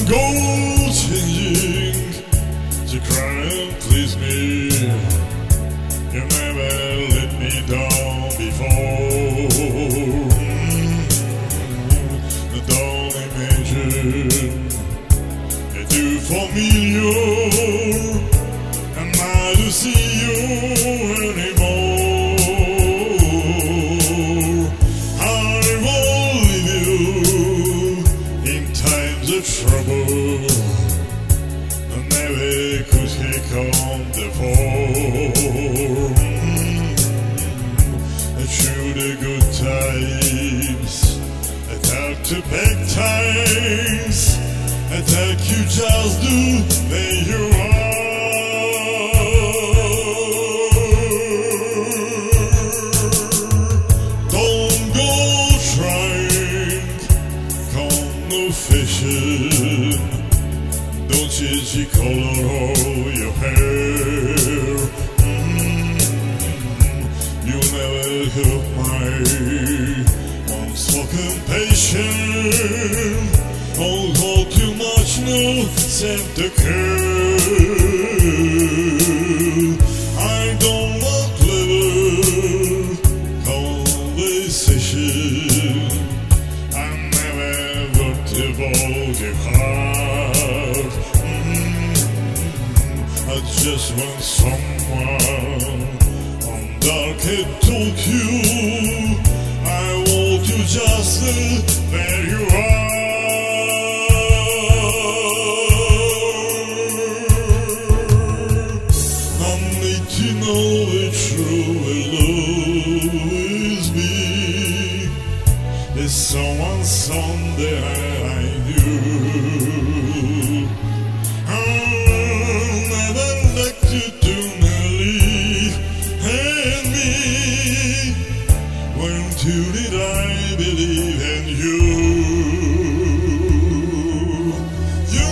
go changing to cry and please me. You never let me down before. Don't imagine it too familiar. Am I to see you anymore? I will leave you in times of trouble. I never could take on the fall. Through the good times, I talk to bad times. I talk you just do where you are. Don't go trying, come no fishing. Don't change the color of your hair. You never help my unspoken patience. Don't hold too much, no sense to care. I don't want clever conversation. I never worked about your heart. I just want someone dark and told you I want you just where you are. I need to know the true love is me. There's someone someday I knew. I'll never like to do when did I believe in you? You,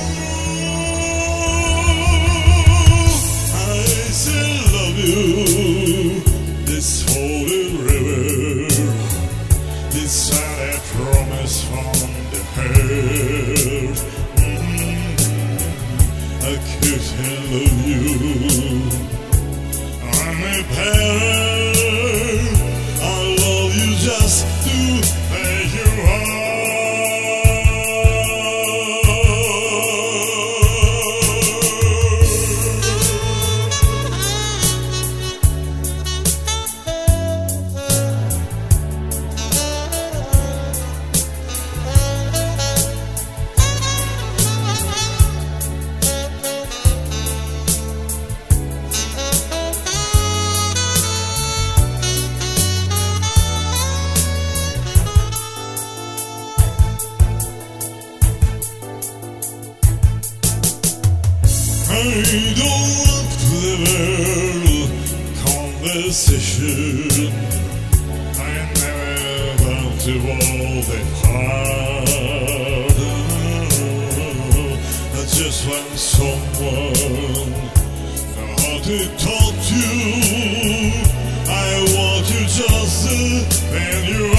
I still love you. This holy river, this silent promise from the heart. I couldn't love you. I'm a parent. I love you just to where you are. I don't want clever conversation. I never want to hold it hard. I just want someone how to talk to. I want you just when you